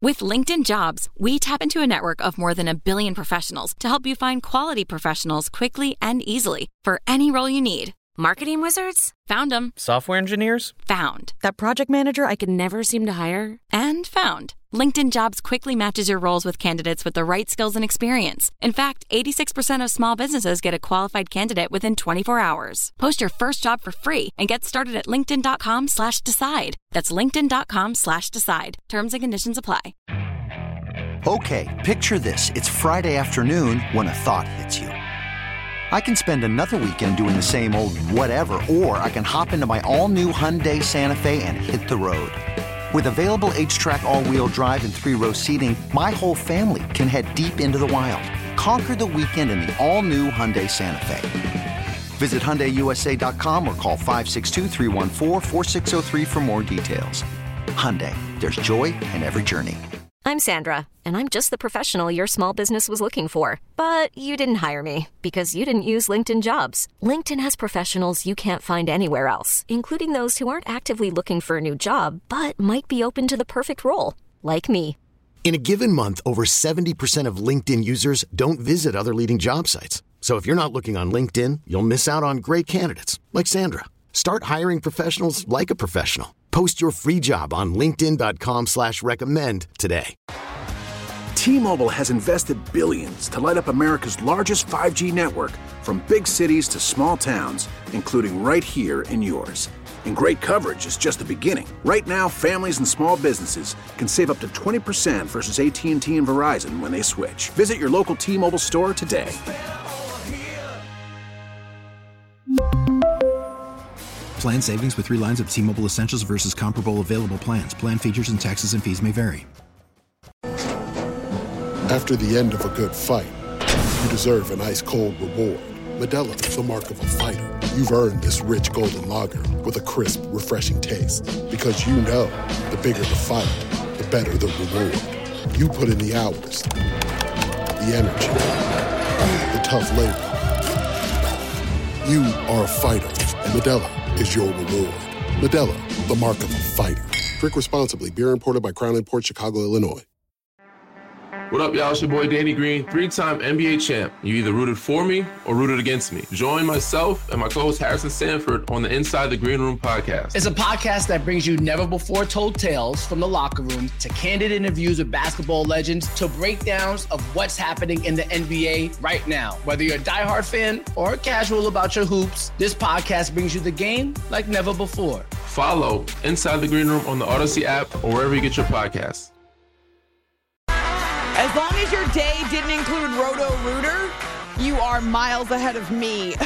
With LinkedIn Jobs, we tap into a network of more than 1 billion professionals to help you find quality professionals quickly and easily for any role you need. Marketing wizards? Found them. Software engineers? Found. That project manager I could never seem to hire? And found. LinkedIn Jobs quickly matches your roles with candidates with the right skills and experience. In fact, 86% of small businesses get a qualified candidate within 24 hours. Post your first job for free and get started at linkedin.com/decide. That's linkedin.com/decide. Terms and conditions apply. Okay, picture this. It's Friday afternoon when a thought hits you. I can spend another weekend doing the same old whatever, or I can hop into my all-new Hyundai Santa Fe and hit the road. With available H-Track all-wheel drive and 3-row seating, my whole family can head deep into the wild. Conquer the weekend in the all-new Hyundai Santa Fe. Visit HyundaiUSA.com or call 562-314-4603 for more details. Hyundai, there's joy in every journey. I'm Sandra, and I'm just the professional your small business was looking for. But you didn't hire me because you didn't use LinkedIn Jobs. LinkedIn has professionals you can't find anywhere else, including those who aren't actively looking for a new job, but might be open to the perfect role, like me. In a given month, over 70% of LinkedIn users don't visit other leading job sites. So if you're not looking on LinkedIn, you'll miss out on great candidates, like Sandra. Start hiring professionals like a professional. Post your free job on linkedin.com/recommend today. T-Mobile has invested billions to light up America's largest 5G network, from big cities to small towns, including right here in yours. And great coverage is just the beginning. Right now, families and small businesses can save up to 20% versus AT&T and Verizon when they switch. Visit your local T-Mobile store today. Plan savings with 3 lines of T-Mobile Essentials versus comparable available plans. Plan features and taxes and fees may vary. After the end of a good fight, you deserve an ice-cold reward. Modelo is the mark of a fighter. You've earned this rich golden lager with a crisp, refreshing taste. Because you know, the bigger the fight, the better the reward. You put in the hours, the energy, the tough labor. You are a fighter, and Modelo is your reward. Modelo, the mark of a fighter. Drink responsibly. Beer imported by Crown Imports, Chicago, Illinois. What up, y'all? It's your boy Danny Green, 3-time NBA champ. You either rooted for me or rooted against me. Join myself and my co-host Harrison Sanford on the Inside the Green Room podcast. It's a podcast that brings you never-before-told tales from the locker room to candid interviews with basketball legends to breakdowns of what's happening in the NBA right now. Whether you're a diehard fan or casual about your hoops, this podcast brings you the game like never before. Follow Inside the Green Room on the Odyssey app or wherever you get your podcasts. As long as your day didn't include Roto-Rooter, you are miles ahead of me.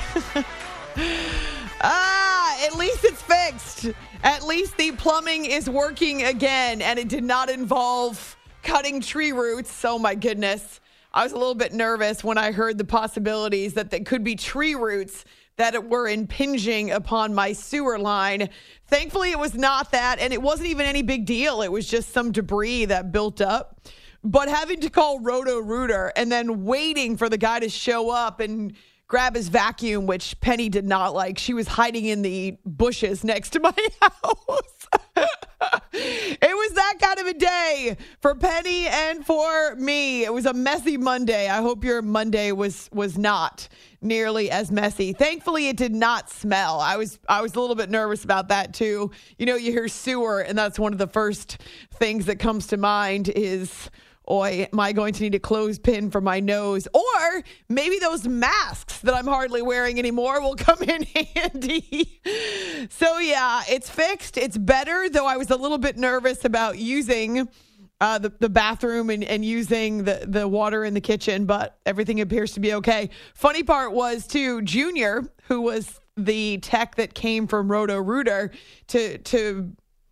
At least it's fixed. At least the plumbing is working again, and it did not involve cutting tree roots. Oh, my goodness. I was a little bit nervous when I heard the possibilities that there could be tree roots that were impinging upon my sewer line. Thankfully, it was not that, and it wasn't even any big deal. It was just some debris that built up. But having to call Roto-Rooter and then waiting for the guy to show up and grab his vacuum, which Penny did not like. She was hiding in the bushes next to my house. It was that kind of a day for Penny and for me. It was a messy Monday. I hope your Monday was not nearly as messy. Thankfully, it did not smell. I was a little bit nervous about that too. You know, you hear sewer, and that's one of the first things that comes to mind is, am I going to need a clothespin for my nose? Or maybe those masks that I'm hardly wearing anymore will come in handy. So, yeah, it's fixed. It's better, though I was a little bit nervous about using the bathroom and using the water in the kitchen, but everything appears to be okay. Funny part was, too, Junior, who was the tech that came from Roto-Rooter to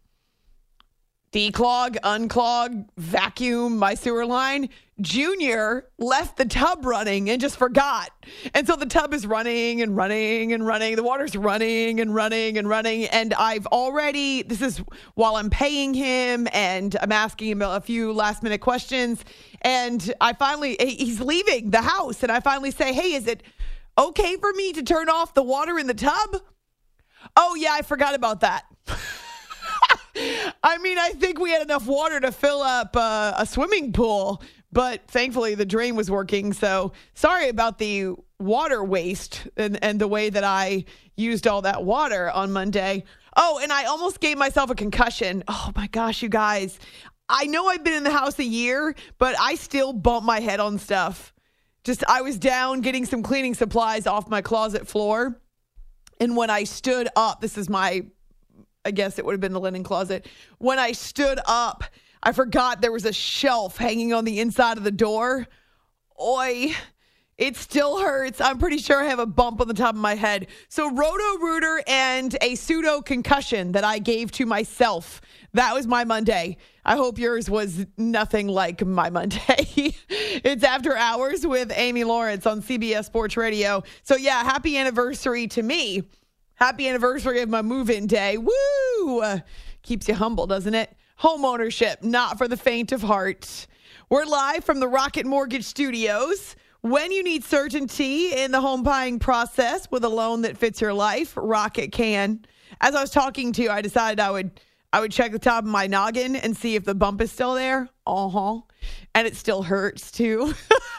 declog, unclog, vacuum my sewer line, Junior left the tub running and just forgot. And so the tub is running and running and running. The water's running and running and running. And this is while I'm paying him and I'm asking him a few last minute questions. And he's leaving the house. And I finally say, hey, is it okay for me to turn off the water in the tub? Oh, yeah, I forgot about that. I mean, I think we had enough water to fill up a swimming pool, but thankfully the drain was working. So sorry about the water waste and the way that I used all that water on Monday. Oh, and I almost gave myself a concussion. Oh my gosh, you guys. I know I've been in the house a year, but I still bump my head on stuff. I was down getting some cleaning supplies off my closet floor. And when I stood up, I guess it would have been the linen closet. When I stood up, I forgot there was a shelf hanging on the inside of the door. Oi, it still hurts. I'm pretty sure I have a bump on the top of my head. So Roto-Rooter and a pseudo concussion that I gave to myself. That was my Monday. I hope yours was nothing like my Monday. It's After Hours with Amy Lawrence on CBS Sports Radio. So yeah, happy anniversary to me. Happy anniversary of my move-in day. Woo! Keeps you humble, doesn't it? Home ownership, not for the faint of heart. We're live from the Rocket Mortgage Studios. When you need certainty in the home buying process with a loan that fits your life, Rocket can. As I was talking to you, I decided I would check the top of my noggin and see if the bump is still there. And it still hurts too.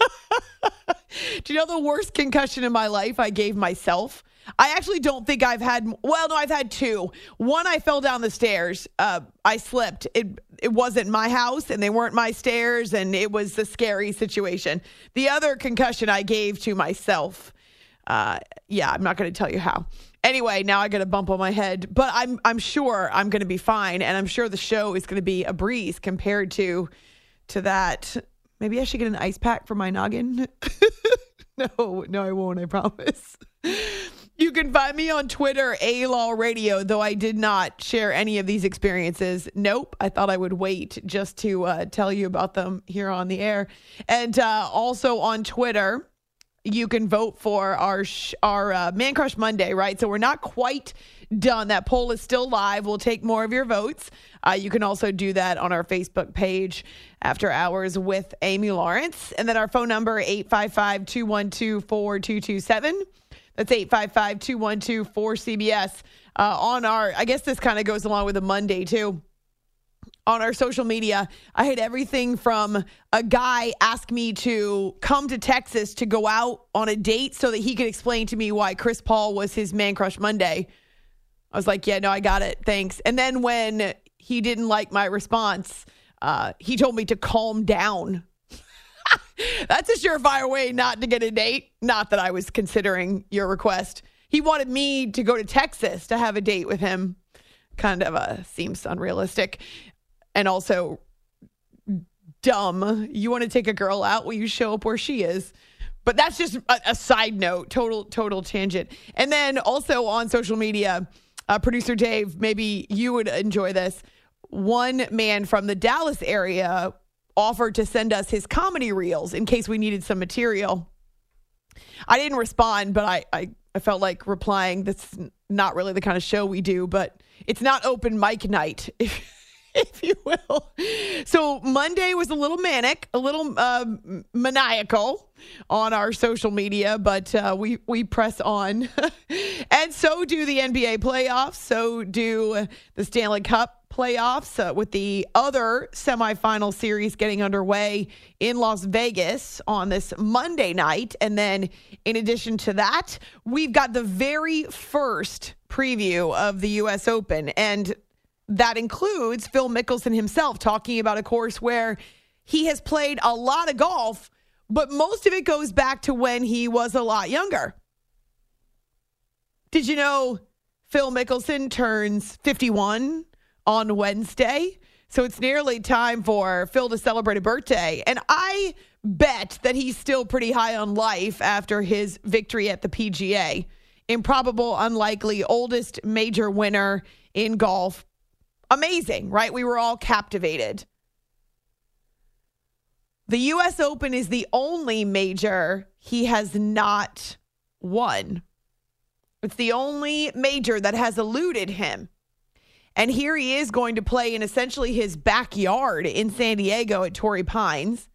Do you know the worst concussion in my life I gave myself? I actually don't think I've had, well, no, I've had two. One, I fell down the stairs. I slipped. It wasn't my house and they weren't my stairs and it was a scary situation. The other concussion I gave to myself. I'm not going to tell you how. Anyway, now I got a bump on my head, but I'm sure I'm going to be fine. And I'm sure the show is going to be a breeze compared to that. Maybe I should get an ice pack for my noggin. No, I won't. I promise. You can find me on Twitter, ALaw Radio, though I did not share any of these experiences. Nope. I thought I would wait just to tell you about them here on the air. And also on Twitter, you can vote for our Man Crush Monday, right? So we're not quite done. That poll is still live. We'll take more of your votes. You can also do that on our Facebook page, After Hours with Amy Lawrence. And then our phone number, 855-212-4227. That's 855-212-4CBS. I guess this kind of goes along with a Monday too. On our social media, I had everything from a guy ask me to come to Texas to go out on a date so that he could explain to me why Chris Paul was his Man Crush Monday. I was like, yeah, no, I got it. Thanks. And then when he didn't like my response, he told me to calm down. That's a surefire way not to get a date. Not that I was considering your request. He wanted me to go to Texas to have a date with him. Kind of seems unrealistic. And also dumb. You want to take a girl out? Well, you show up where she is. But that's just a side note. Total tangent. And then also on social media, producer Dave, maybe you would enjoy this. One man from the Dallas area offered to send us his comedy reels in case we needed some material. I didn't respond, but I felt like replying. That's not really the kind of show we do, but it's not open mic night, if you will. So Monday was a little manic, a little maniacal on our social media, but we press on. And so do the NBA playoffs. So do the Stanley Cup playoffs with the other semifinal series getting underway in Las Vegas on this Monday night. And then in addition to that, we've got the very first preview of the U.S. Open. And that includes Phil Mickelson himself talking about a course where he has played a lot of golf, but most of it goes back to when he was a lot younger. Did you know Phil Mickelson turns 51 on Wednesday? So it's nearly time for Phil to celebrate a birthday. And I bet that he's still pretty high on life after his victory at the PGA. Improbable, unlikely, oldest major winner in golf. Amazing, right? We were all captivated. The U.S. Open is the only major he has not won. It's the only major that has eluded him. And here he is going to play in essentially his backyard in San Diego at Torrey Pines.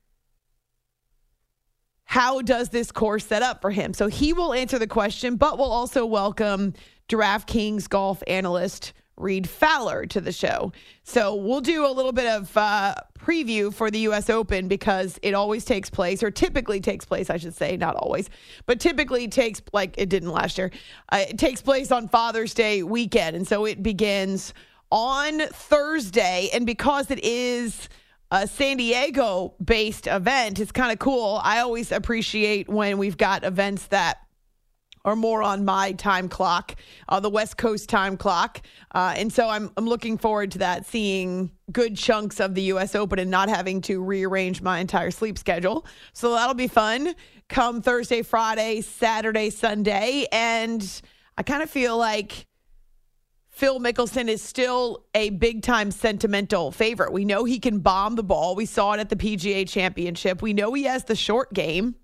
How does this course set up for him? So he will answer the question, but we'll also welcome DraftKings golf analyst Reed Fowler to the show. So we'll do a little bit of preview for the U.S. Open because it always takes place, or typically takes place, I should say, not always, but typically takes, like it didn't last year, it takes place on Father's Day weekend. And so it begins on Thursday. And because it is a San Diego-based event, it's kind of cool. I always appreciate when we've got events that or more on my time clock, the West Coast time clock. And so I'm looking forward to that, seeing good chunks of the U.S. Open and not having to rearrange my entire sleep schedule. So that'll be fun come Thursday, Friday, Saturday, Sunday. And I kind of feel like Phil Mickelson is still a big-time sentimental favorite. We know he can bomb the ball. We saw it at the PGA Championship. We know he has the short game.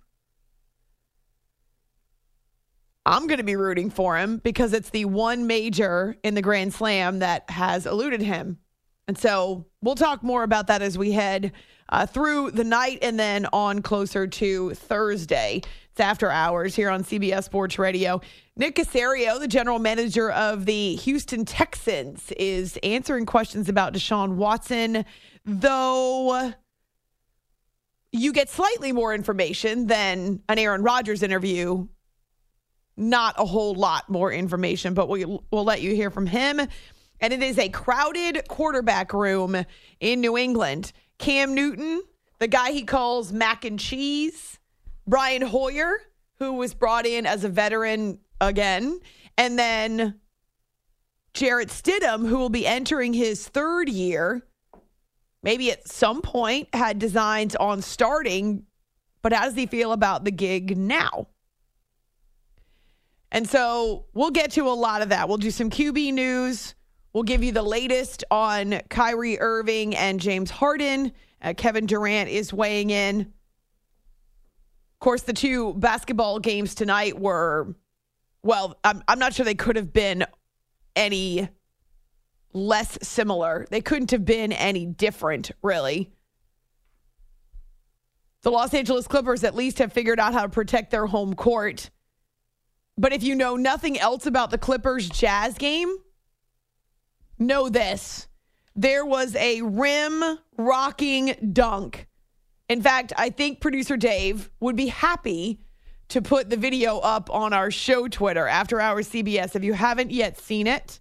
I'm going to be rooting for him because it's the one major in the Grand Slam that has eluded him. And so we'll talk more about that as we head through the night and then on closer to Thursday. It's after hours here on CBS Sports Radio. Nick Caserio, the general manager of the Houston Texans, is answering questions about Deshaun Watson, though you get slightly more information than an Aaron Rodgers interview. Not a whole lot more information, but we'll let you hear from him. And it is a crowded quarterback room in New England. Cam Newton, the guy he calls mac and cheese. Brian Hoyer, who was brought in as a veteran again. And then Jarrett Stidham, who will be entering his third year. Maybe at some point had designs on starting, but how does he feel about the gig now? And so we'll get to a lot of that. We'll do some QB news. We'll give you the latest on Kyrie Irving and James Harden. Kevin Durant is weighing in. Of course, the two basketball games tonight were, well, I'm not sure they could have been any less similar. They couldn't have been any different, really. The Los Angeles Clippers at least have figured out how to protect their home court. But if you know nothing else about the Clippers Jazz game, know this. There was a rim-rocking dunk. In fact, I think producer Dave would be happy to put the video up on our show Twitter, After Hours CBS. If you haven't yet seen it,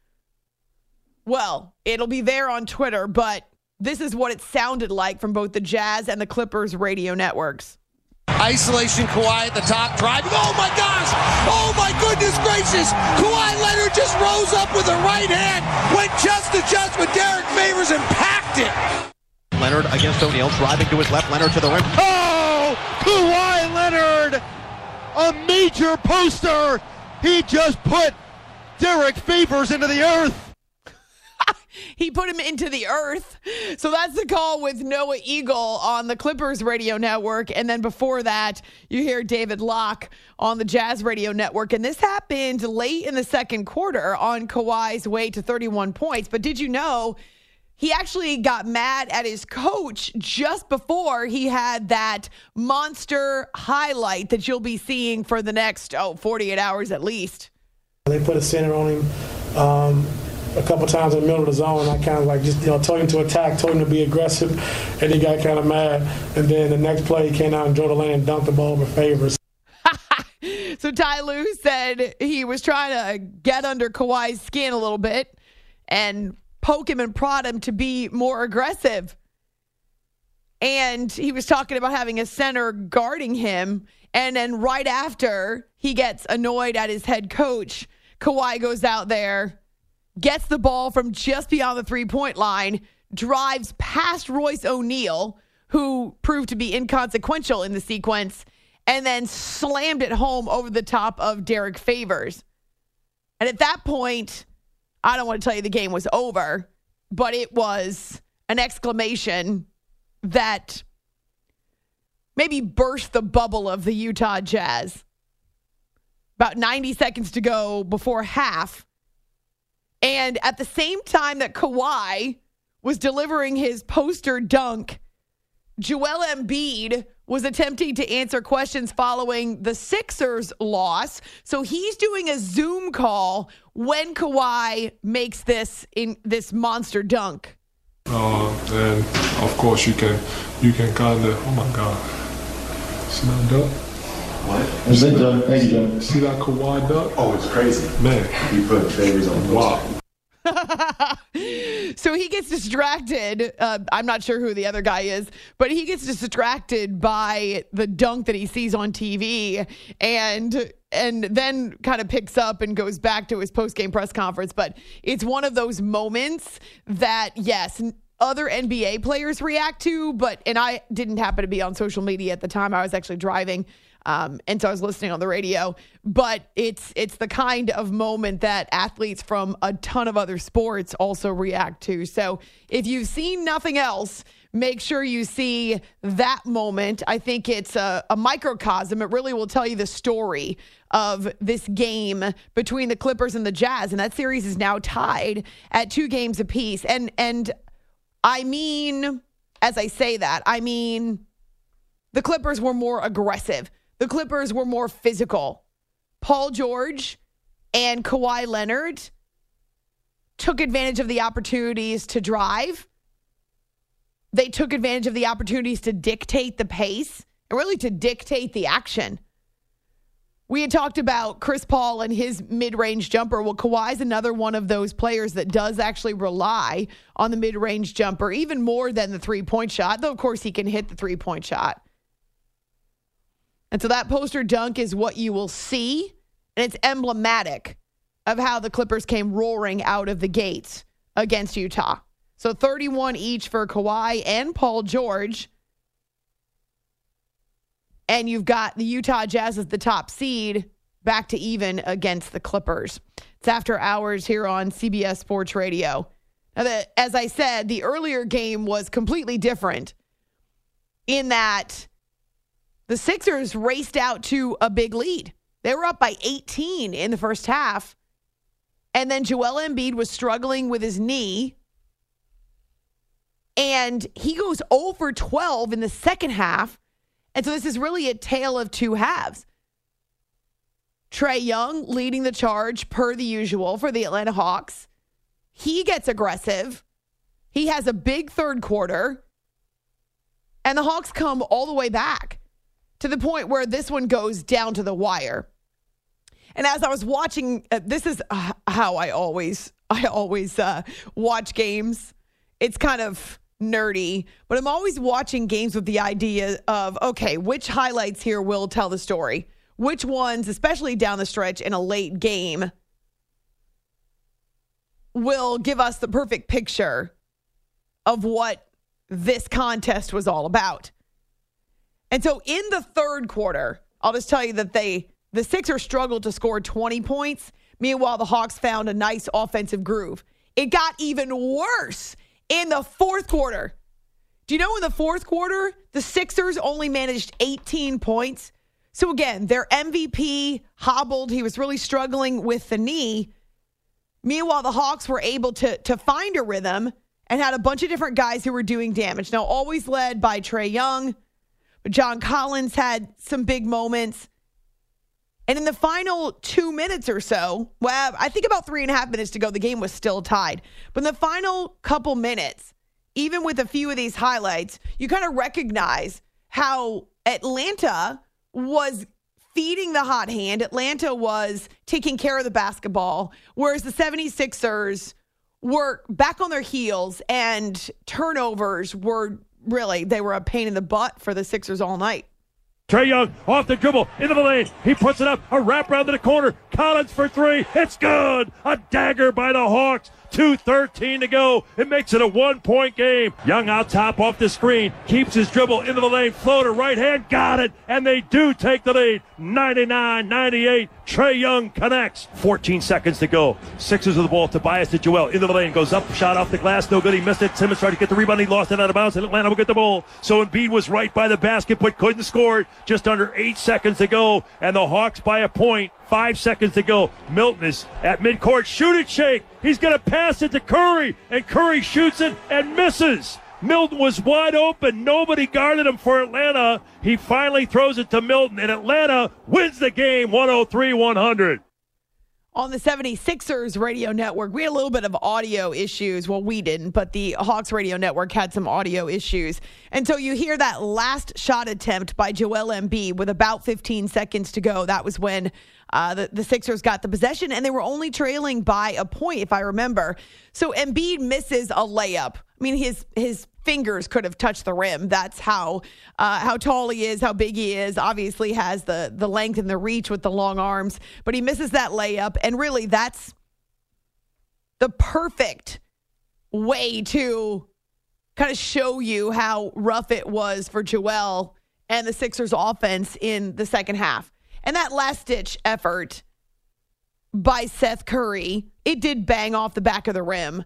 well, it'll be there on Twitter, but this is what it sounded like from both the Jazz and the Clippers radio networks. Isolation, Kawhi at the top, driving. Oh, my gosh. Oh, my goodness gracious. Kawhi Leonard just rose up with a right hand, went just to just with Derek Favors and packed it. Leonard against O'Neal, driving to his left, Leonard to the rim. Oh, Kawhi Leonard, a major poster. He just put Derek Favors into the earth. He put him into the earth. So that's the call with Noah Eagle on the Clippers radio network. And then before that, you hear David Locke on the Jazz radio network. And this happened late in the second quarter on Kawhi's way to 31 points. But did you know he actually got mad at his coach just before he had that monster highlight that you'll be seeing for the next 48 hours at least? They put a center on him a couple times in the middle of the zone. I kind of like just, told him to attack, told him to be aggressive, and he got kind of mad. And then the next play, he came out and drove the lane and dunked the ball over Favors. So Ty Lue said he was trying to get under Kawhi's skin a little bit and poke him and prod him to be more aggressive. And he was talking about having a center guarding him. And then right after he gets annoyed at his head coach, Kawhi goes out there, gets the ball from just beyond the three-point line, drives past Royce O'Neal, who proved to be inconsequential in the sequence, and then slammed it home over the top of Derek Favors. And at that point, I don't want to tell you the game was over, but it was an exclamation that maybe burst the bubble of the Utah Jazz. About 90 seconds to go before half. And at the same time that Kawhi was delivering his poster dunk, Joel Embiid was attempting to answer questions following the Sixers loss. So he's doing a Zoom call when Kawhi makes this monster dunk. And of course you can kind of, oh my God. See that dunk? What? It's a dunk. Thank you, John. See that Kawhi dunk? Oh, it's crazy. Man. He put favors on the wow. So he gets distracted. I'm not sure who the other guy is, but he gets distracted by the dunk that he sees on TV and then kind of picks up and goes back to his post-game press conference. But it's one of those moments that, yes, other NBA players react to, and I didn't happen to be on social media at the time. I was actually driving. And so I was listening on the radio, but it's the kind of moment that athletes from a ton of other sports also react to. So if you've seen nothing else, make sure you see that moment. I think it's a microcosm. It really will tell you the story of this game between the Clippers and the Jazz. And that series is now tied at 2 games apiece. And I mean, as I say that, I mean, the Clippers were more aggressive. The Clippers were more physical. Paul George and Kawhi Leonard took advantage of the opportunities to drive. They took advantage of the opportunities to dictate the pace and really to dictate the action. We had talked about Chris Paul and his mid-range jumper. Well, Kawhi's another one of those players that does actually rely on the mid-range jumper, even more than the three-point shot, though, of course, he can hit the three-point shot. And so that poster dunk is what you will see, and it's emblematic of how the Clippers came roaring out of the gates against Utah. So 31 each for Kawhi and Paul George. And you've got the Utah Jazz as the top seed, back to even against the Clippers. It's After Hours here on CBS Sports Radio. Now, as I said, the earlier game was completely different in that the Sixers raced out to a big lead. They were up by 18 in the first half. And then Joel Embiid was struggling with his knee. And he goes 0 for 12 in the second half. And so this is really a tale of two halves. Trae Young leading the charge per the usual for the Atlanta Hawks. He gets aggressive. He has a big third quarter. And the Hawks come all the way back to the point where this one goes down to the wire. And as I was watching, this is how I always watch games. It's kind of nerdy, but I'm always watching games with the idea of, okay, which highlights here will tell the story? Which ones, especially down the stretch in a late game, will give us the perfect picture of what this contest was all about? And so in the third quarter, I'll just tell you that the Sixers struggled to score 20 points. Meanwhile, the Hawks found a nice offensive groove. It got even worse in the fourth quarter. Do you know in the fourth quarter, the Sixers only managed 18 points? So again, their MVP hobbled. He was really struggling with the knee. Meanwhile, the Hawks were able to find a rhythm and had a bunch of different guys who were doing damage. Now, always led by Trae Young, but John Collins had some big moments. And in the final 2 minutes or so, well, I think about 3.5 minutes to go, the game was still tied. But in the final couple minutes, even with a few of these highlights, you kind of recognize how Atlanta was feeding the hot hand. Atlanta was taking care of the basketball, whereas the 76ers were back on their heels, and turnovers were really, they were a pain in the butt for the Sixers all night. Trae Young off the dribble, into the lane. He puts it up, a wrap around to the corner. Collins for three. It's good. A dagger by the Hawks. 2:13 to go. It makes it a 1-point game. Young out top off the screen. Keeps his dribble into the lane. Floater right hand. Got it. And they do take the lead. 99-98. Trae Young connects. 14 seconds to go. Sixers with the ball. Tobias to Joel. Into the lane. Goes up. Shot off the glass. No good. He missed it. Simmons tried to get the rebound. He lost it out of bounds. And Atlanta will get the ball. So Embiid was right by the basket but couldn't score it. Just under 8 seconds to go. And the Hawks by a point. 5 seconds to go. Milton is at midcourt. Shoot it, shake. He's going to pass it to Curry. And Curry shoots it and misses. Milton was wide open. Nobody guarded him for Atlanta. He finally throws it to Milton, and Atlanta wins the game 103-100. On the 76ers radio network, we had a little bit of audio issues. Well, we didn't, but the Hawks radio network had some audio issues. And so you hear that last shot attempt by Joel Embiid with about 15 seconds to go. That was when the Sixers got the possession, and they were only trailing by a point, if I remember. So Embiid misses a layup. I mean, his fingers could have touched the rim. That's how tall he is, how big he is. Obviously has the length and the reach with the long arms, but he misses that layup. And really, that's the perfect way to kind of show you how rough it was for Joel and the Sixers offense in the second half. And that last-ditch effort by Seth Curry, it did bang off the back of the rim.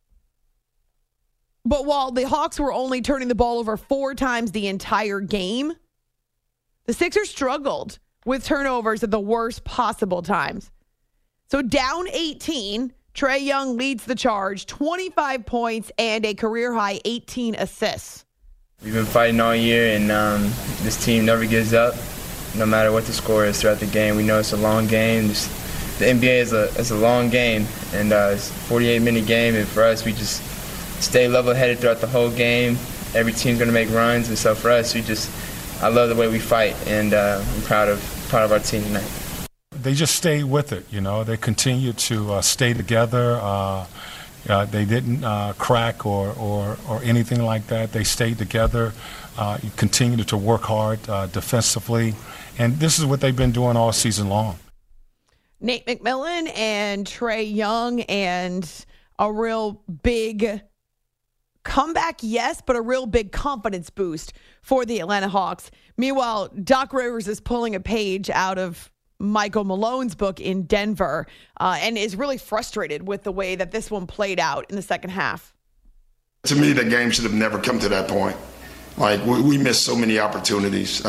But while the Hawks were only turning the ball over 4 times the entire game, the Sixers struggled with turnovers at the worst possible times. So down 18, Trae Young leads the charge, 25 points and a career-high 18 assists. We've been fighting all year, and this team never gives up, no matter what the score is throughout the game. We know it's a long game. The NBA is a long game, and it's a 48-minute game, and for us, we just stay level-headed throughout the whole game. Every team's going to make runs, and so for us, I love the way we fight, and I'm proud of our team tonight. They just stayed with it, you know. They continued to stay together. They didn't crack or anything like that. They stayed together, continued to work hard defensively, and this is what they've been doing all season long. Nate McMillan and Trae Young, and a real big comeback, yes, but a real big confidence boost for the Atlanta Hawks. Meanwhile, Doc Rivers is pulling a page out of Michael Malone's book in Denver and is really frustrated with the way that this one played out in the second half. To me, the game should have never come to that point. Like, we missed so many opportunities.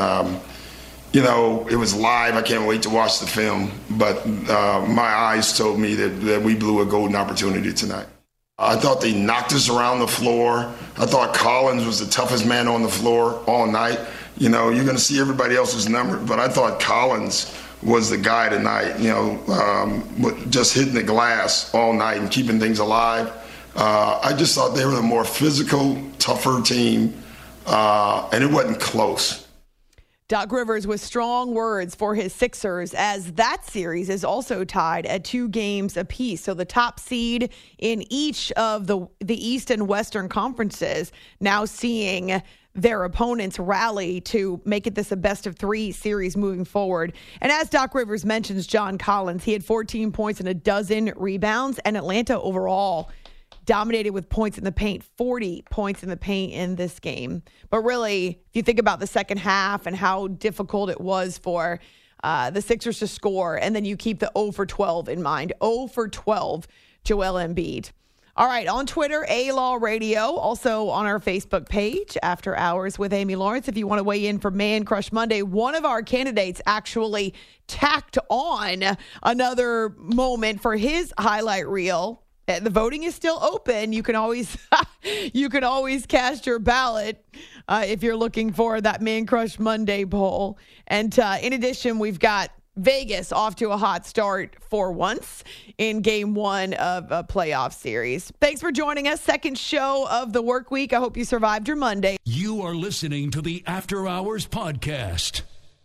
You know, it was live. I can't wait to watch the film. But my eyes told me that we blew a golden opportunity tonight. I thought they knocked us around the floor. I thought Collins was the toughest man on the floor all night. You know, you're going to see everybody else's number, but I thought Collins was the guy tonight, you know, just hitting the glass all night and keeping things alive. I just thought they were the more physical, tougher team, and it wasn't close. Doc Rivers with strong words for his Sixers, as that series is also tied at 2 games apiece. So the top seed in each of the East and Western conferences now seeing their opponents rally to make it this a best-of-3 series moving forward. And as Doc Rivers mentions, John Collins, he had 14 points and a dozen rebounds, and Atlanta overall dominated with points in the paint, 40 points in the paint in this game. But really, if you think about the second half and how difficult it was for the Sixers to score, and then you keep the 0 for 12 in mind, 0 for 12, Joel Embiid. All right, on Twitter, A-Law Radio, also on our Facebook page, After Hours with Amy Lawrence. If you want to weigh in for Man Crush Monday, one of our candidates actually tacked on another moment for his highlight reel. The voting is still open. You can always cast your ballot if you're looking for that Man Crush Monday poll. And in addition, we've got Vegas off to a hot start for once in game 1 of a playoff series. Thanks for joining us. Second show of the work week. I hope you survived your Monday. You are listening to the After Hours Podcast.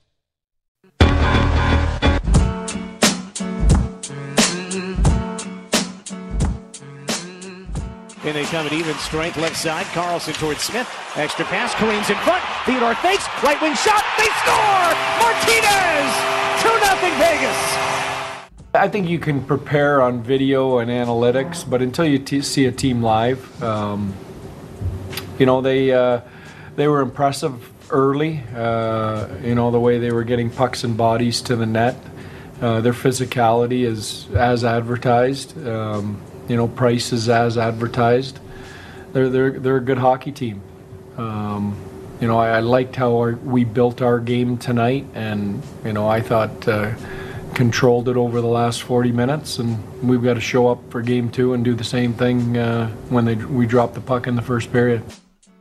And they come at even strength left side. Carlson towards Smith. Extra pass. Kareem's in front. Theodore fakes. Right wing shot. They score! Martinez! 2-0 Vegas. I think you can prepare on video and analytics, but until you see a team live, you know, they were impressive early. You know, the way they were getting pucks and bodies to the net. Their physicality is as advertised. You know, Price is as advertised. They're a good hockey team. You know, I liked how we built our game tonight, and you know, I thought controlled it over the last 40 minutes, and we've got to show up for game 2 and do the same thing when we drop the puck in the first period.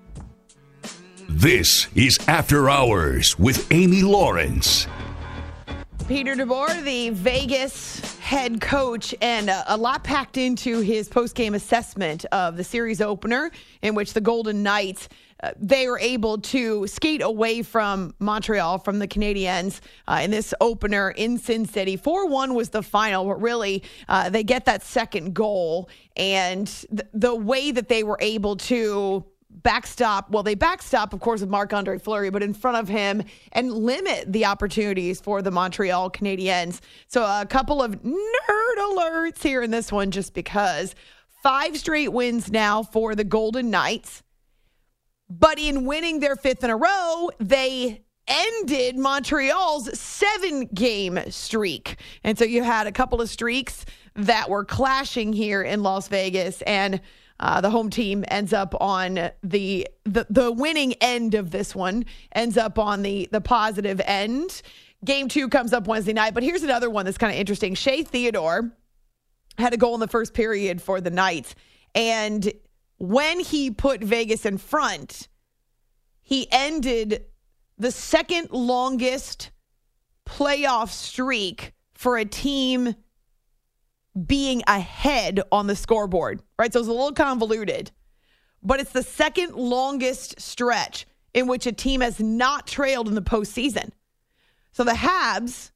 This is After Hours with Amy Lawrence. Peter DeBoer, the Vegas head coach, and a lot packed into his post-game assessment of the series opener, in which the Golden Knights, they were able to skate away from Montreal, from the Canadiens, in this opener in Sin City. 4-1 was the final, but really they get that second goal, and the way that they were able to backstop, well, they backstop, of course, with Marc-Andre Fleury, but in front of him, and limit the opportunities for the Montreal Canadiens. So a couple of nerd alerts here in this one, just because 5 straight wins now for the Golden Knights. But in winning their 5th in a row, they ended Montreal's 7-game streak. And so you had a couple of streaks that were clashing here in Las Vegas, and the home team ends up on the winning end of this one, ends up on the positive end. Game 2 comes up Wednesday night. But here's another one that's kind of interesting. Shea Theodore had a goal in the first period for the Knights. And when he put Vegas in front, he ended the second longest playoff streak for a team being ahead on the scoreboard, right? So it's a little convoluted, but it's the second longest stretch in which a team has not trailed in the postseason. So the Habs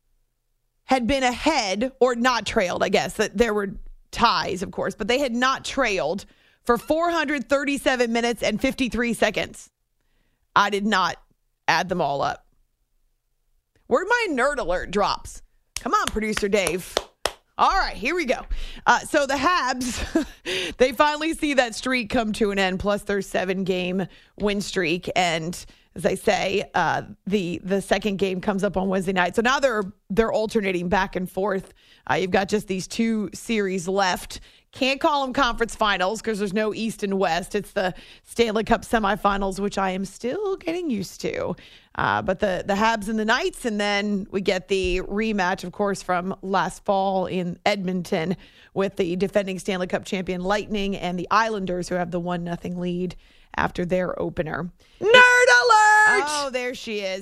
had been ahead, or not trailed, I guess, that there were ties, of course, but they had not trailed for 437 minutes and 53 seconds. I did not add them all up. Where'd my nerd alert drops? Come on, producer Dave. All right, here we go. So the Habs, they finally see that streak come to an end, plus their 7-game win streak. And as I say, the second game comes up on Wednesday night. So now they're alternating back and forth. You've got just these 2 series left. Can't call them conference finals because there's no East and West. It's the Stanley Cup semifinals, which I am still getting used to. But the Habs and the Knights, and then we get the rematch, of course, from last fall in Edmonton with the defending Stanley Cup champion Lightning and the Islanders, who have the 1-0 lead after their opener. Nerd alert! Oh, there she is.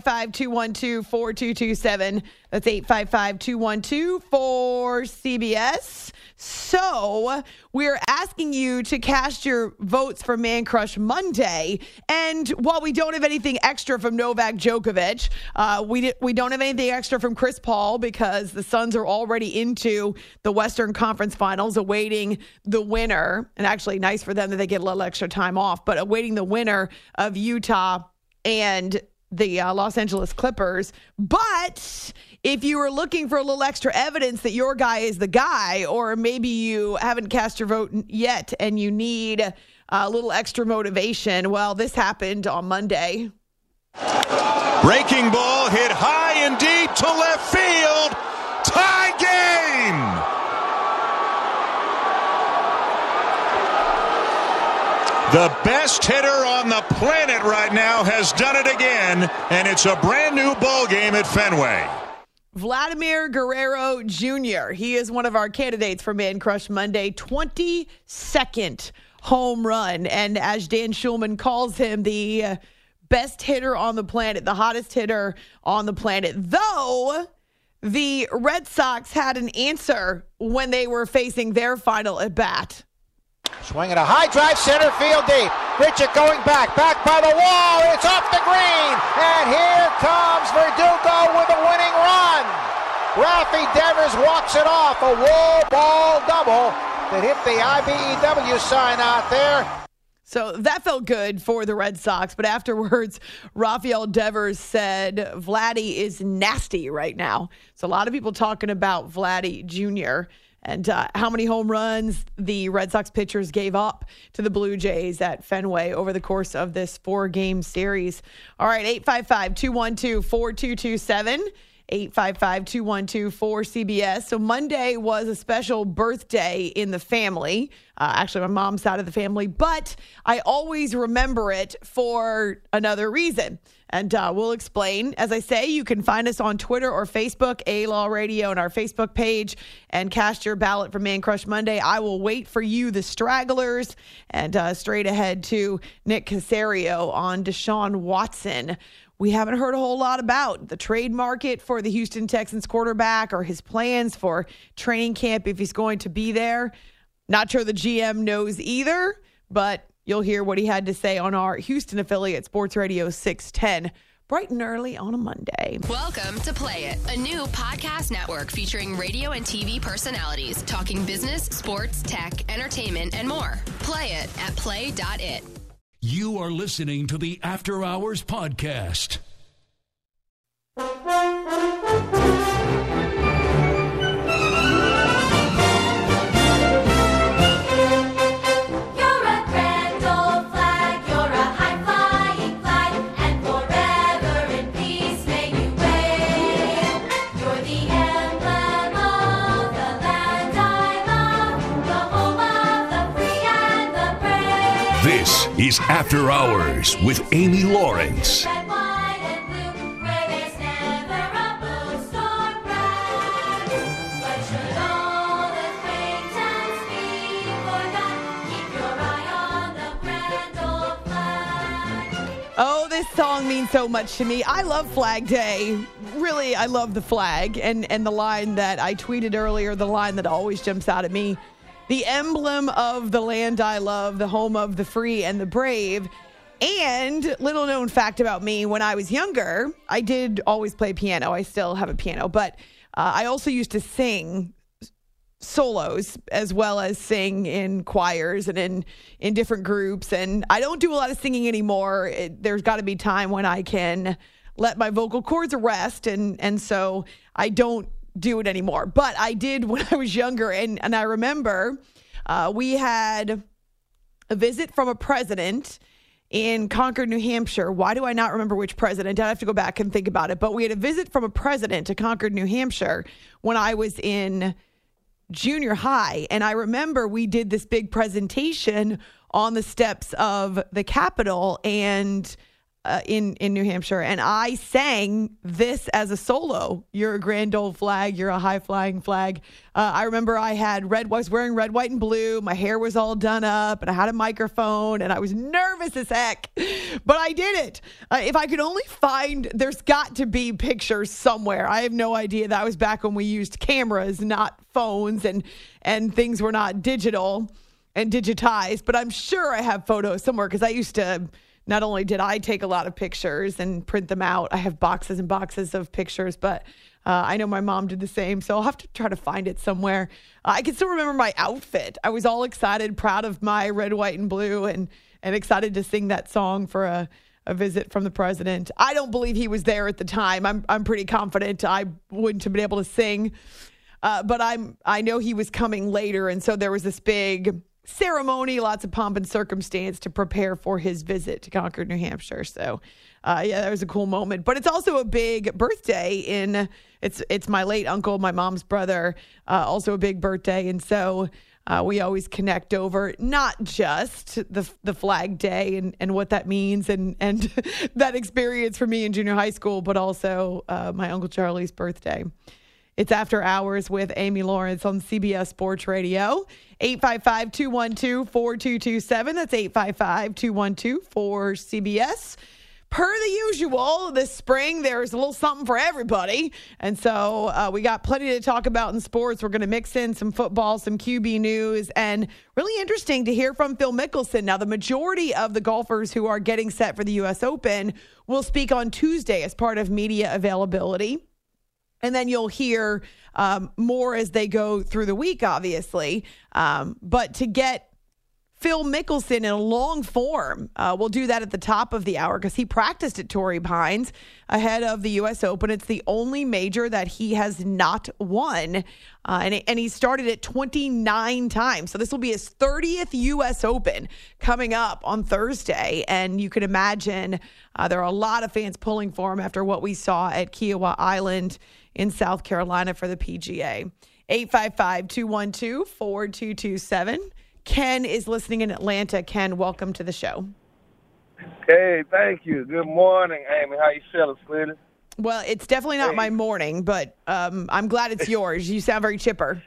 855-212-4227. That's 855-212-4CBS. So we're asking you to cast your votes for Man Crush Monday. And while we don't have anything extra from Novak Djokovic, we don't have anything extra from Chris Paul, because the Suns are already into the Western Conference Finals, awaiting the winner. And actually, nice for them that they get a little extra time off, but awaiting the winner of Utah and the Los Angeles Clippers. But if you were looking for a little extra evidence that your guy is the guy, or maybe you haven't cast your vote yet and you need a little extra motivation, well, this happened on Monday. Breaking ball hit high and deep to left field. Tie game. The best hitter on the planet right now has done it again, and it's a brand new ball game at Fenway. Vladimir Guerrero Jr. He is one of our candidates for Man Crush Monday. 22nd home run. And as Dan Schulman calls him, the best hitter on the planet, the hottest hitter on the planet. Though the Red Sox had an answer when they were facing their final at bat. Swinging a high drive, center field deep. Richard going back by the wall. It's off the green. And here comes Verdugo with a winning run. Rafi Devers walks it off. A wall ball double that hit the IBEW sign out there. So that felt good for the Red Sox. But afterwards, Rafael Devers said Vladdy is nasty right now. So a lot of people talking about Vladdy Jr., and how many home runs the Red Sox pitchers gave up to the Blue Jays at Fenway over the course of this 4-game series. All right, 855-212-4227. 855-212-4CBS. So Monday was a special birthday in the family. Actually, my mom's side of the family. But I always remember it for another reason. And we'll explain. As I say, you can find us on Twitter or Facebook, A-Law Radio, and our Facebook page, and cast your ballot for Man Crush Monday. I will wait for you, the stragglers, and straight ahead to Nick Caserio on Deshaun Watson. We haven't heard a whole lot about the trade market for the Houston Texans quarterback or his plans for training camp if he's going to be there. Not sure the GM knows either, but you'll hear what he had to say on our Houston affiliate, Sports Radio 610, bright and early on a Monday. Welcome to Play It, a new podcast network featuring radio and TV personalities talking business, sports, tech, entertainment, and more. Play it at play.it. You are listening to the After Hours Podcast. This is After Hours with Amy Lawrence. Oh, this song means so much to me. I love Flag Day. Really, I love the flag. And the line that I tweeted earlier, the line that always jumps out at me. The emblem of the land I love, the home of the free and the brave. And little known fact about me, when I was younger, I did always play piano. I still have a piano, but I also used to sing solos as well as sing in choirs and in different groups. And I don't do a lot of singing anymore. There's got to be time when I can let my vocal cords rest. And so I don't do it anymore. But I did when I was younger. And I remember we had a visit from a president in Concord, New Hampshire. Why do I not remember which president? I'd have to go back and think about it. But we had a visit from a president to Concord, New Hampshire when I was in junior high. And I remember we did this big presentation on the steps of the Capitol and in New Hampshire. And I sang this as a solo. You're a grand old flag. You're a high flying flag. I remember I was wearing red, white, and blue. My hair was all done up and I had a microphone and I was nervous as heck, but I did it. If I could only find, there's got to be pictures somewhere. I have no idea. That was back when we used cameras, not phones, and things were not digital and digitized, but I'm sure I have photos somewhere because I used to. Not only did I take a lot of pictures and print them out, I have boxes and boxes of pictures, but I know my mom did the same, so I'll have to try to find it somewhere. I can still remember my outfit. I was all excited, proud of my red, white, and blue, and excited to sing that song for a visit from the president. I don't believe he was there at the time. I'm pretty confident I wouldn't have been able to sing, but I know he was coming later, and so there was this big ceremony, lots of pomp and circumstance to prepare for his visit to Concord, New Hampshire. So, yeah, that was a cool moment. But it's also a big birthday it's my late uncle, my mom's brother, also a big birthday. And so we always connect over not just the Flag Day and what that means and that experience for me in junior high school, but also my Uncle Charlie's birthday. It's After Hours with Amy Lawrence on CBS Sports Radio. 855-212-4227. That's 855-212-4CBS. Per the usual, this spring, there's a little something for everybody. And so we got plenty to talk about in sports. We're going to mix in some football, some QB news, and really interesting to hear from Phil Mickelson. Now, the majority of the golfers who are getting set for the U.S. Open will speak on Tuesday as part of media availability. And then you'll hear more as they go through the week, obviously. But to get Phil Mickelson in long form. We'll do that at the top of the hour because he practiced at Torrey Pines ahead of the U.S. Open. It's the only major that he has not won, and he started it 29 times. So this will be his 30th U.S. Open coming up on Thursday, and you can imagine there are a lot of fans pulling for him after what we saw at Kiowa Island in South Carolina for the PGA. 855-212-4227. Ken is listening in Atlanta. Ken, welcome to the show. Hey, thank you. Good morning, Amy. How you feeling, sweetie? Well, it's definitely not my morning, but I'm glad it's yours. You sound very chipper.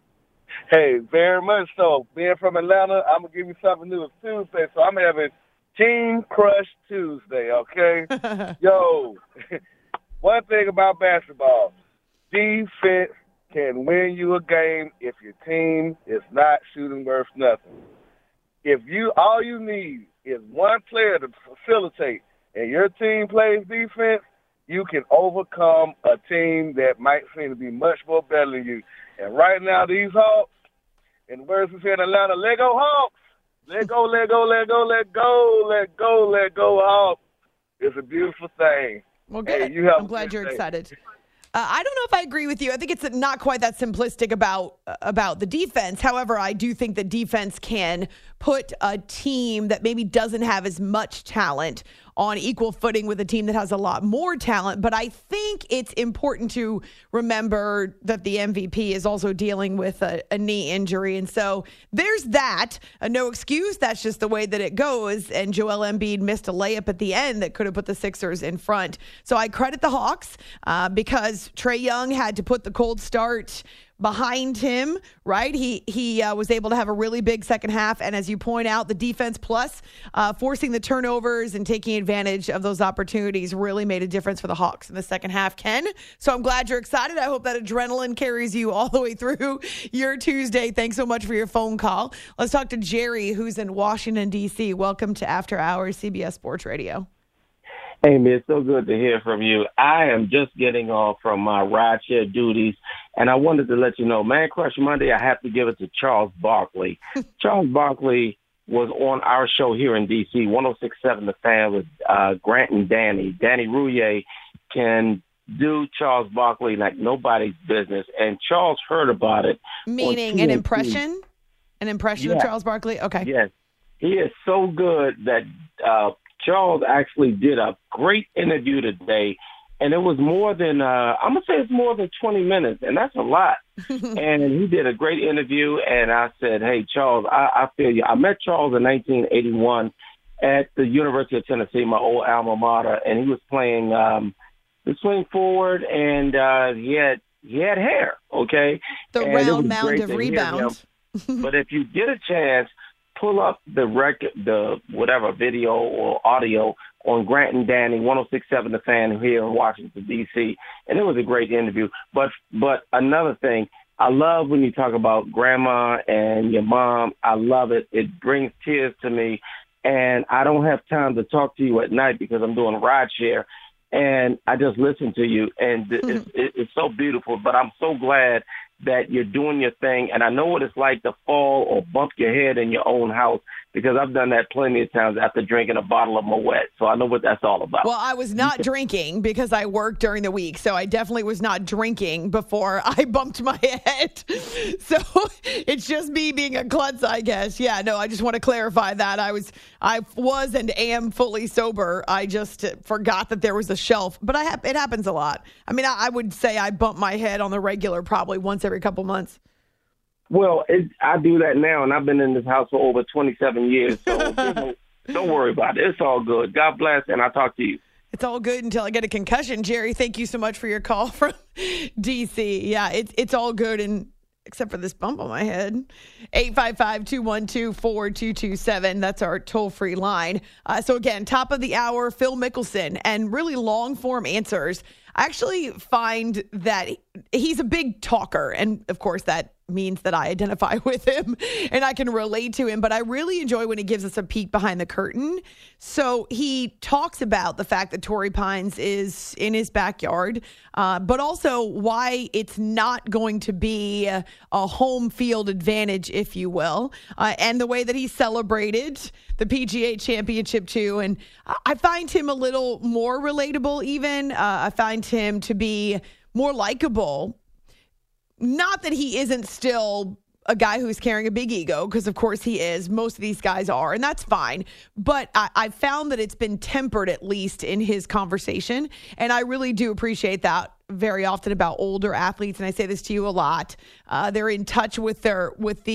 Hey, very much so. Being from Atlanta, I'm going to give you something new. It's Tuesday, so I'm having Team Crush Tuesday, okay? Yo, one thing about basketball, defense can win you a game if your team is not shooting worth nothing. If all you need is one player to facilitate and your team plays defense, you can overcome a team that might seem to be much more better than you. And right now, these Hawks, in the words we say in Atlanta, let go Hawks. Let go, let go, let go, let go, let go, let go Hawks. It's a beautiful thing. Well, good. Hey, I'm glad you're excited. I don't know if I agree with you. I think it's not quite that simplistic about the defense. However, I do think that defense can put a team that maybe doesn't have as much talent on equal footing with a team that has a lot more talent. But I think it's important to remember that the MVP is also dealing with a knee injury. And so there's that. No excuse. That's just the way that it goes. And Joel Embiid missed a layup at the end that could have put the Sixers in front. So I credit the Hawks because Trae Young had to put the cold start behind him, right? He was able to have a really big second half. And as you point out, the defense plus forcing the turnovers and taking advantage of those opportunities really made a difference for the Hawks in the second half, Ken. So I'm glad you're excited. I hope that adrenaline carries you all the way through your Tuesday. Thanks so much for your phone call. Let's talk to Jerry, who's in Washington, D.C. Welcome to After Hours, CBS Sports Radio. Amy, it's so good to hear from you. I am just getting off from my rideshare duties, and I wanted to let you know, Man Crush Monday, I have to give it to Charles Barkley. Charles Barkley was on our show here in D.C., 106.7 The Fan with Grant and Danny. Danny Rouillet can do Charles Barkley like nobody's business, and Charles heard about it. Meaning an impression? An impression of Charles Barkley? Okay. Yes. He is so good that Charles actually did a great interview today, and it was more than, I'm going to say it's more than 20 minutes, and that's a lot. And he did a great interview, and I said, hey, Charles, I feel you. I met Charles in 1981 at the University of Tennessee, my old alma mater, and he was playing the swing forward, and he had hair, okay? The and round mound of rebounds. But if you get a chance, pull up the record, the whatever video or audio on Grant and Danny, 106.7 The Fan here in Washington, D.C., and it was a great interview. But another thing, I love when you talk about grandma and your mom. I love it. It brings tears to me, and I don't have time to talk to you at night because I'm doing rideshare, and I just listen to you, and it's so beautiful. But I'm so glad that you're doing your thing, and I know what it's like to fall or bump your head in your own house because I've done that plenty of times after drinking a bottle of Moet, so I know what that's all about. Well, I was not drinking because I worked during the week, so I definitely was not drinking before I bumped my head. So it's just me being a klutz, I guess. Yeah, no, I just want to clarify that. I was and am fully sober. I just forgot that there was a shelf, but it happens a lot. I mean, I would say I bump my head on the regular probably once every couple months. Well, I do that now, and I've been in this house for over 27 years, so don't worry about it. It's all good. God bless, and I'll talk to you. It's all good until I get a concussion. Jerry, thank you so much for your call from D.C. Yeah, it's all good, and except for this bump on my head. 855-212-4227. That's our toll-free line. So, again, top of the hour, Phil Mickelson, and really long-form answers. I actually find that he's a big talker, and, of course, that means that I identify with him and I can relate to him, but I really enjoy when he gives us a peek behind the curtain. So he talks about the fact that Torrey Pines is in his backyard, but also why it's not going to be a home field advantage, if you will, and the way that he celebrated the PGA Championship too. And I find him a little more relatable even. I find him to be more likable. Not that he isn't still a guy who's carrying a big ego, because of course he is. Most of these guys are, and that's fine. But I found that it's been tempered, at least in his conversation. And I really do appreciate that very often about older athletes. And I say this to you a lot. They're in touch with their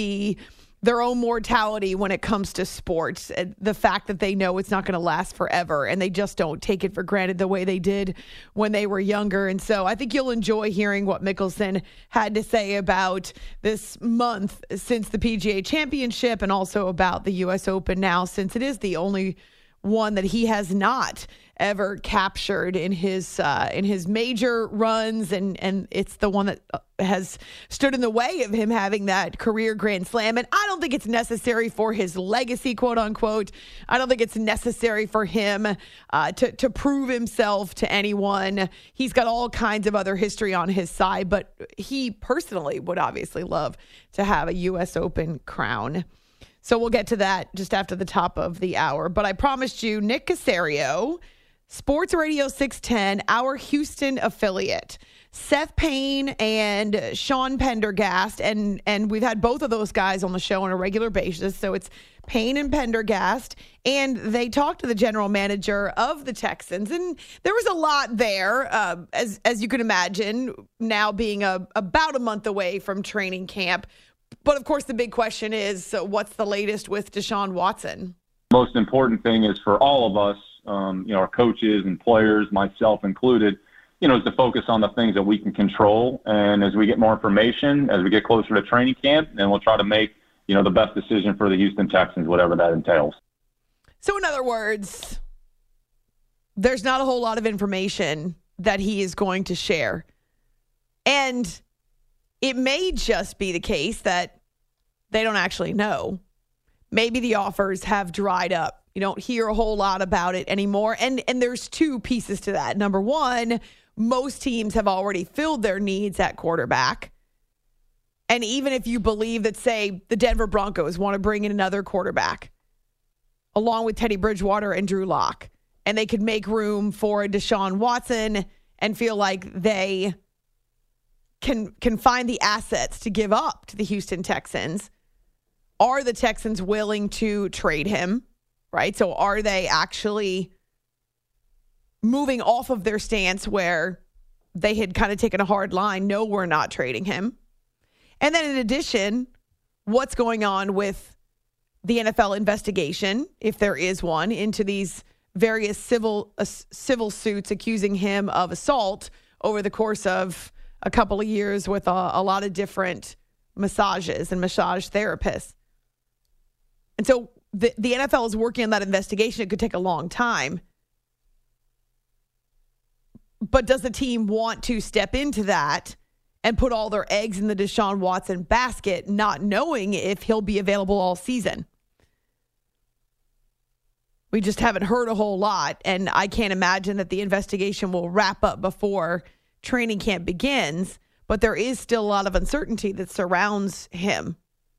own mortality when it comes to sports. The fact that they know it's not going to last forever, and they just don't take it for granted the way they did when they were younger. And so I think you'll enjoy hearing what Mickelson had to say about this month since the PGA Championship, and also about the U.S. Open now, since it is the only one that he has not ever captured in his major runs, and it's the one that has stood in the way of him having that career Grand Slam. And I don't think it's necessary for his legacy, quote unquote. I don't think it's necessary for him to prove himself to anyone. He's got all kinds of other history on his side, but he personally would obviously love to have a U.S. Open crown. So we'll get to that just after the top of the hour. But I promised you, Nick Caserio, Sports Radio 610, our Houston affiliate. Seth Payne and Sean Pendergast, and we've had both of those guys on the show on a regular basis. So it's Payne and Pendergast, and they talked to the general manager of the Texans, and there was a lot there, as you can imagine, now being about a month away from training camp. But, of course, the big question is, what's the latest with Deshaun Watson? Most important thing is for all of us, our coaches and players, myself included, is to focus on the things that we can control. And as we get more information, as we get closer to training camp, then we'll try to make, the best decision for the Houston Texans, whatever that entails. So, in other words, there's not a whole lot of information that he is going to share. And it may just be the case that they don't actually know. Maybe the offers have dried up. You don't hear a whole lot about it anymore. And there's two pieces to that. Number one, most teams have already filled their needs at quarterback. And even if you believe that, say, the Denver Broncos want to bring in another quarterback, along with Teddy Bridgewater and Drew Lock, and they could make room for a Deshaun Watson and feel like they can find the assets to give up to the Houston Texans, are the Texans willing to trade him, right? So are they actually moving off of their stance where they had kind of taken a hard line? No, we're not trading him. And then in addition, what's going on with the NFL investigation, if there is one, into these various civil suits accusing him of assault over the course of a couple of years with a lot of different massages and massage therapists. And so the NFL is working on that investigation. It could take a long time. But does the team want to step into that and put all their eggs in the Deshaun Watson basket, not knowing if he'll be available all season? We just haven't heard a whole lot, and I can't imagine that the investigation will wrap up before training camp begins, but there is still a lot of uncertainty that surrounds him.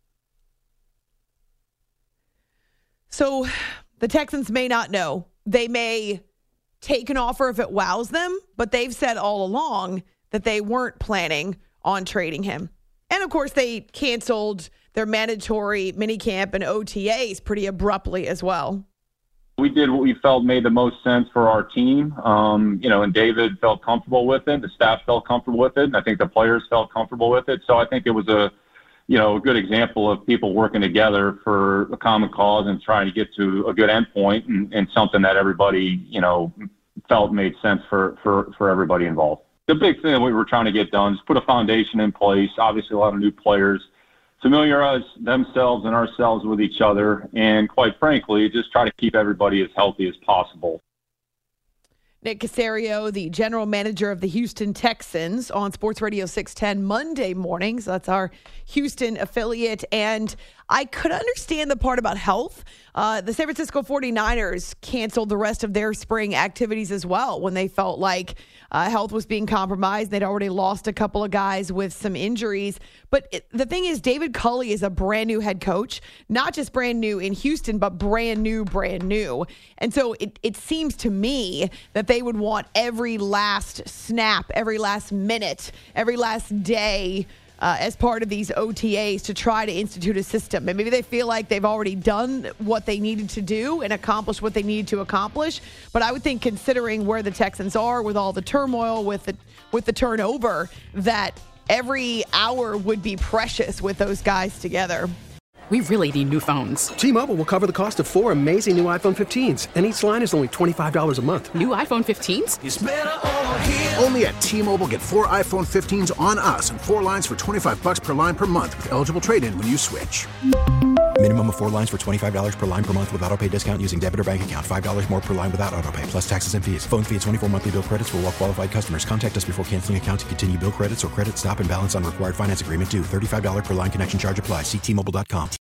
So the Texans may not know. They may take an offer if it wows them, but they've said all along that they weren't planning on trading him. And of course, they canceled their mandatory minicamp and OTAs pretty abruptly as well. We did what we felt made the most sense for our team, and David felt comfortable with it. The staff felt comfortable with it, and I think the players felt comfortable with it. So I think it was a good example of people working together for a common cause and trying to get to a good endpoint and something that everybody, felt made sense for everybody involved. The big thing that we were trying to get done is put a foundation in place, obviously a lot of new players, familiarize themselves and ourselves with each other, and quite frankly, just try to keep everybody as healthy as possible. Nick Caserio, the general manager of the Houston Texans, on Sports Radio 610 Monday mornings. That's our Houston affiliate. And I could understand the part about health. The San Francisco 49ers canceled the rest of their spring activities as well when they felt like health was being compromised. They'd already lost a couple of guys with some injuries. But the thing is, David Culley is a brand new head coach, not just brand new in Houston, but brand new. And so it seems to me that they would want every last snap, every last minute, every last day as part of these OTAs to try to institute a system. And maybe they feel like they've already done what they needed to do and accomplished what they needed to accomplish. But I would think, considering where the Texans are with all the turmoil, with the turnover, that every hour would be precious with those guys together. We really need new phones. T-Mobile will cover the cost of 4 amazing new iPhone 15s, and each line is only $25 a month. New iPhone 15s? It's better over here. Only at T-Mobile, get 4 iPhone 15s on us and 4 lines for $25 per line per month with eligible trade-in when you switch. Minimum of 4 lines for $25 per line per month with autopay discount using debit or bank account. $5 more per line without autopay, plus taxes and fees. Phone fee at 24 monthly bill credits for well-qualified customers. Contact us before canceling account to continue bill credits or credit stop and balance on required finance agreement due. $35 per line connection charge applies. See T-Mobile.com.